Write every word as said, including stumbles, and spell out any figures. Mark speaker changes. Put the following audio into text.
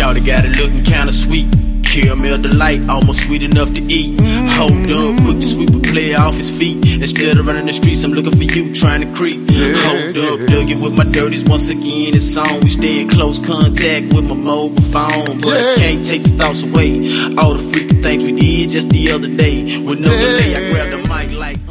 Speaker 1: Shawty got it looking kinda sweet. Caramel delight, almost sweet enough to eat. Hold up, quick to sweep a player off his feet. Instead of running the streets, I'm looking for you, trying to creep. Hold up, dug it with my dirties once again. It's on. We stay in close contact with my mobile phone, but I can't take your thoughts away. All the freaking things we did just the other day. With no delay, I grabbed the mic like